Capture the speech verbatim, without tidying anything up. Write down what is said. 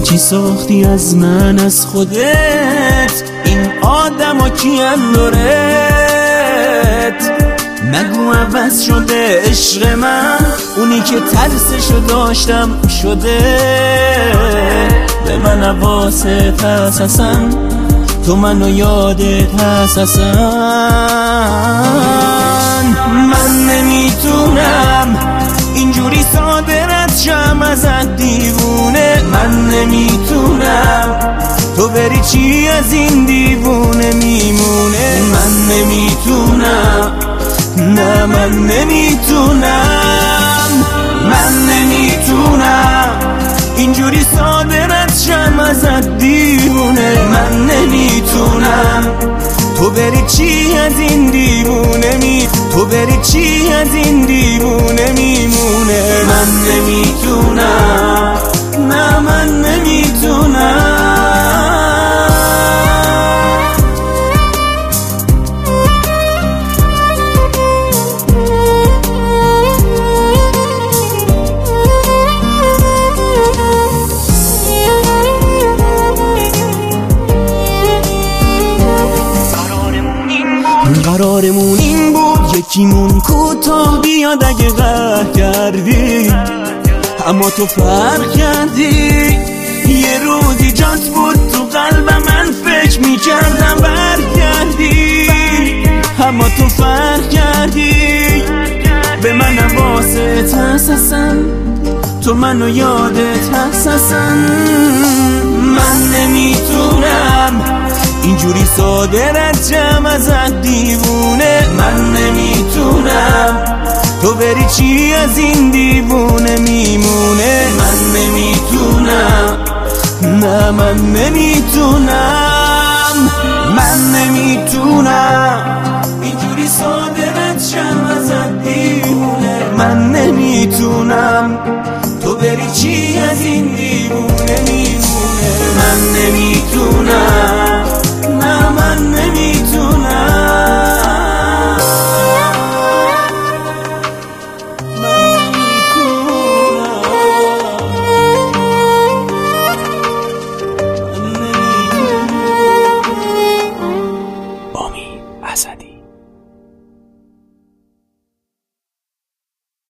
چی ساختی از من از خودت؟ این آدم ها کیان دارت؟ نگو عوض شده عشق من، اونی که ترسشو داشتم شده. به من حواست هست اصلا، تو منو یادت هست اصلا. من نمیتونم اینجوری صادرت شم ازت دیوونه. من نمیتونم تو بری چی از این دیوونه میمونه. من نمیتونم، نه من نمیتونم، من نمیتونم اینجوری صادرت شم ازت دیوونه. من نمیتونم تو بری چی از این دیوونه می تو بری چی از این دیوونه میمونه. من نمیتونم، نه من نمیتونم. قرارمون این بود یکیمون کوتاه بیاد اگه قهر کردی، اما تو فرق کردی. یه روزی جات بود تو قلب من، فکر میکردم برگردی، اما تو فرق کردی. به من حواست هست اصلا، تو منو یادت هست اصلا. من نمیتونم اینجوری صادرت جم ازت دیوونه. من نمیتونم تو بری چی از این دیوونه میمونه. من نمیتونم، نه من نمیتونم، من نمیتونم اینجوری صادرت جم